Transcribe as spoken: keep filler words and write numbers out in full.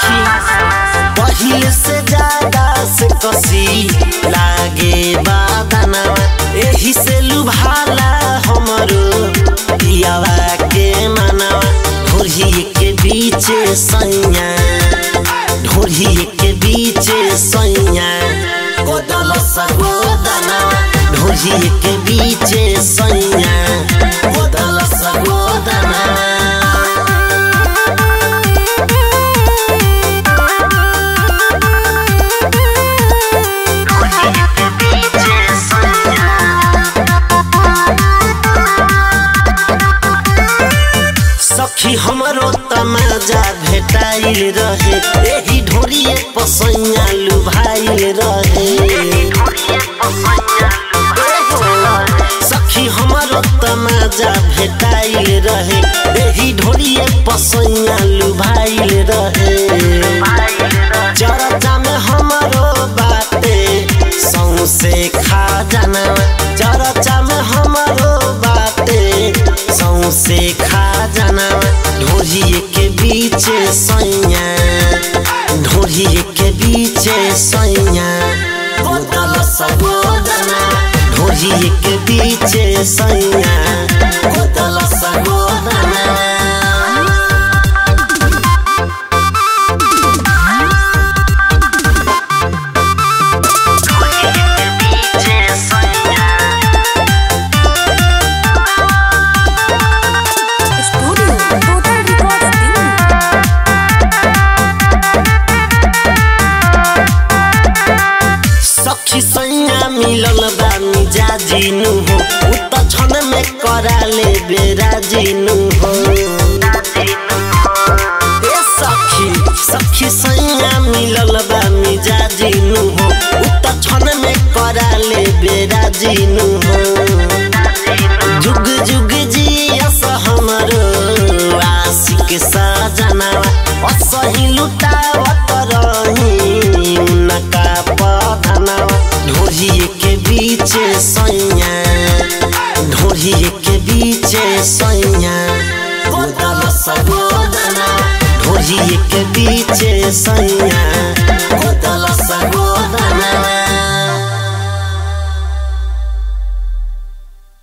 सखी पहिले से ज्यादा से कसी लागे बादना एही से लुभाला हमरो पियावा के मनवा ढोरी के बीचे सैया ढोरी के बीचे सैया गोदल सगोदना ढोरी के बीचे सैया गोदल सगोदना सखी हमरो तमाजा भेटाइल रहे एही ढोरिए पसैया लुभाइल रहे सखी हमरो तमाजा भेटाइल रहे एही ढोरिए पसैया लुभाइल रहे चरचा में हमरो बाते सौंसे खा जाना चरचा में हमरो बाते सौंसे खा जाना ढोरी के बीचे सैया ढोरी के बीचे सैया गोदल सगोदना ढोरी के बीचे सैया गोदल सगोदना सैया मिलल बा मिजाजिनु हो उत छन में कराले बेराजिनु हो ए सखी सखी सैया मिलल बा मिजाजिनु हो उत छन में कराले बेराजिनु हो जुग जुग जियस हमरो आशिक सजनावा असही लुटावत रही उनका पधनावा ढोरी के बीचे सैया ढोरी के बीचे सैया गोदल सगोदना ढोरी के बीचे सैया